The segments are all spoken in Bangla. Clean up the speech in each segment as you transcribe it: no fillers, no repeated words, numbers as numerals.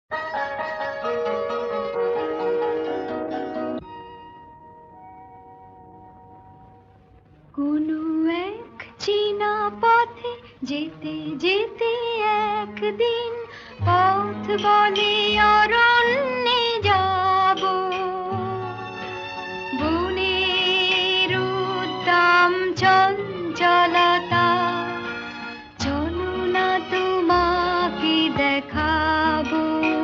কোনো এক চীনা পথে যেতে যেতে একদিন পথ বলে অরণ্যে যাব, বনের উদ্দাম চঞ্চলতা, চলো না তোমাকে দেখাবো।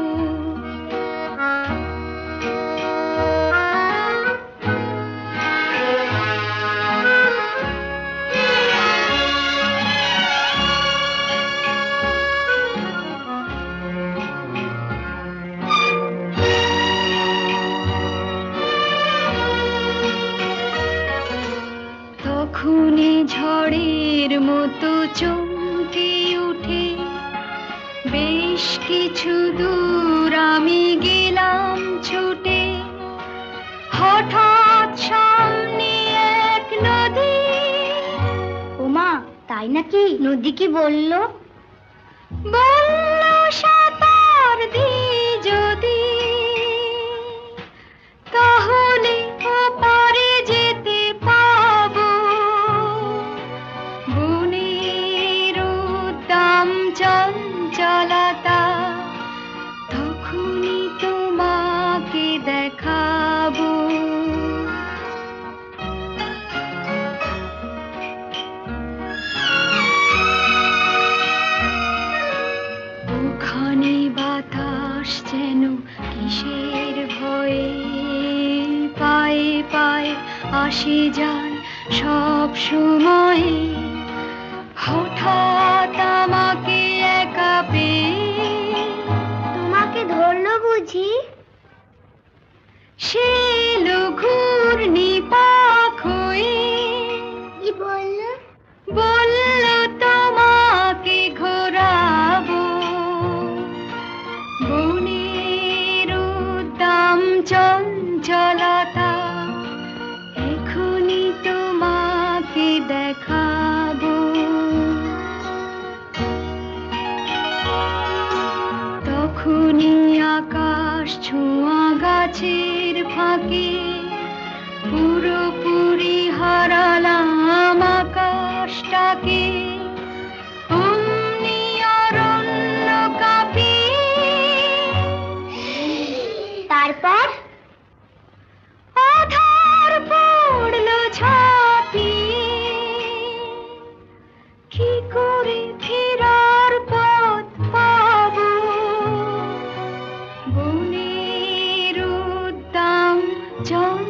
তখনই ঝড়ের মতো চমকে উঠে বেশ কিছু দূর আমি গেলাম ছুটে। হঠাৎ সামনে এক নদী। ওমা, তাই নাকি? নদী কি বলল? বলল সাঁতার দিই যদি, তাহলে ওপারে যেতে পাবো। বনের উদ্দাম চঞ্চলতা, তখনই তোমাকে দেখাবো। ওখানে বাতাস যেন কিসের ভয়ে পায়ে পায়ে আসে যায় সব সময়। হঠাৎ আমাকে একা পেয়ে তোমাকে ধরলো বুঝি? সে ঘূর্ণি পাক হয়ে কি বলল? বলল তোমাকে ঘোরাবো। বনের উদ্দাম চঞ্চলতা, এখনই তোমাকে দেখাবো। তখনই আকাশ ছোঁয়া গাছের ফাঁকে পুরোপুরি হারালাম আকাশটাকে। অমনি অরণ্য কাঁপিয়ে, তারপর আধার পড়লো ঝাঁপিয়ে। কি করে ফেরার পথ পাবো? বনের উদ্দাম